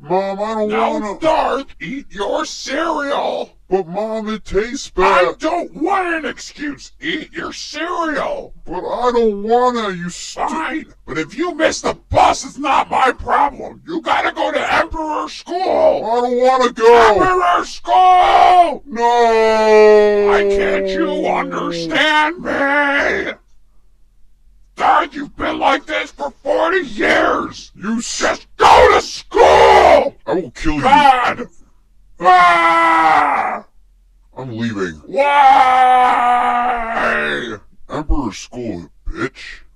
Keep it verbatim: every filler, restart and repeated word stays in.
Mom, I don't Now, wanna... Darth, eat your cereal! But Mom, it tastes I bad. don't want an excuse! Eat your cereal! But I don't wanna, you stu- Fine, but if you miss the bus, it's not my problem! You gotta go to Emperor School! I don't wanna go! Emperor School! No! Why can't you understand me? Dad, you've been like this for forty years! You s- Just go to school! I will kill you. Dad! Ah! I'm leaving. Why? Emperor School, bitch.